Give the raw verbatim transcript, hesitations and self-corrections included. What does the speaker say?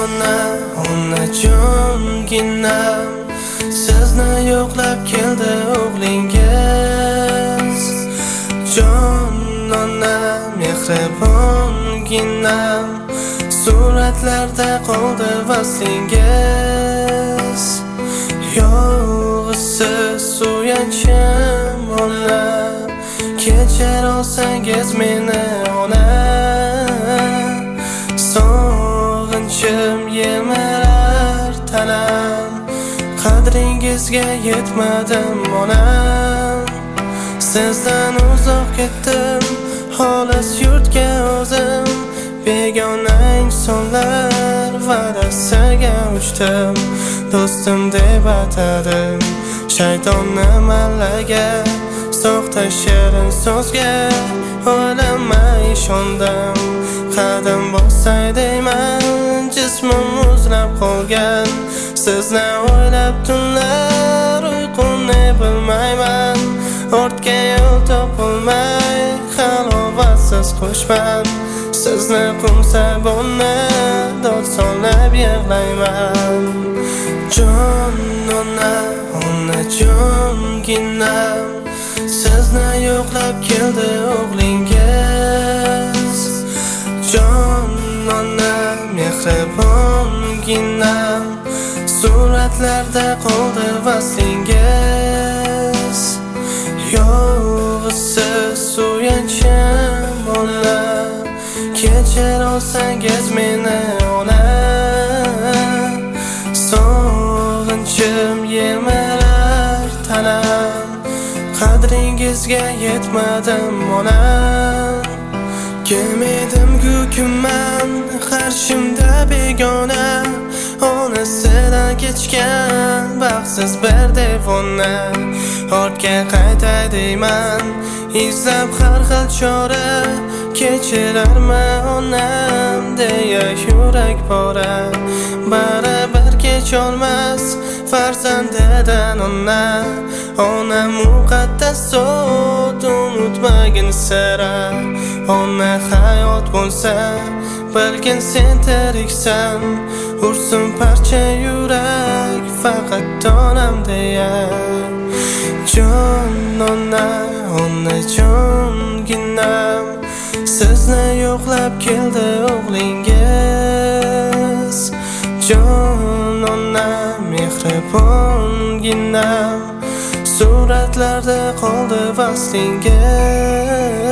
ona, onajonginam, sizni yo'qlab keldi o'g'lingiz. Jon ona, mehribonginam, suratlarda qoldi vaslingiz. Yolg'izsiz suyanchim ona, kechir olsangiz meni ona. Sog'inchim yemirar tanam, qadringizga yetmadim onam. Sizdan uzoq ketdim, xolis yurtga o'zim, begona insonlar va'dasiga uchdim. Do'stim deb atadim shaytonni mallaga, soxta shirin so'zga o'ylamay ishondim. Qadim bosay deyman, jismim muzlab qolgan. Sizni o'ylab tunlar uyquni bilmayman. Ortga yo'l topolmay halovatsiz qo'shman. Sizni qumsabonni dod solib yig'layman. Jon ona, onajonginam, sizni yo'qlab keldi o'g'lingiz. Jon ona, mehribonginam, suratlarda qoldi vaslingiz. Yolg'izsiz suyanchim ona, kechir olsangiz meni ona. Sog'inchim yemirar tanam, qadringizga yetmadim ona. Kim edim-ku kimman, qarshimda begona, onasidan kechgan baxtsiz bir devona. Ortga qaytay deyman, izlab har xil chora, kechirarmi onam deya yurak pora. Baribir kecholmas farzandidan ona, ona muqaddas zot, unutmagin sira. Ona hayot bo'lsa, balkin sen tiriksan, ursin parcha yurak faqat donam deya. Jon ona, onajonginam, sizni yo'qlab keldi o'g'lingiz. Jon ona, mehribonginam, suratlarda qoldi vaslingiz.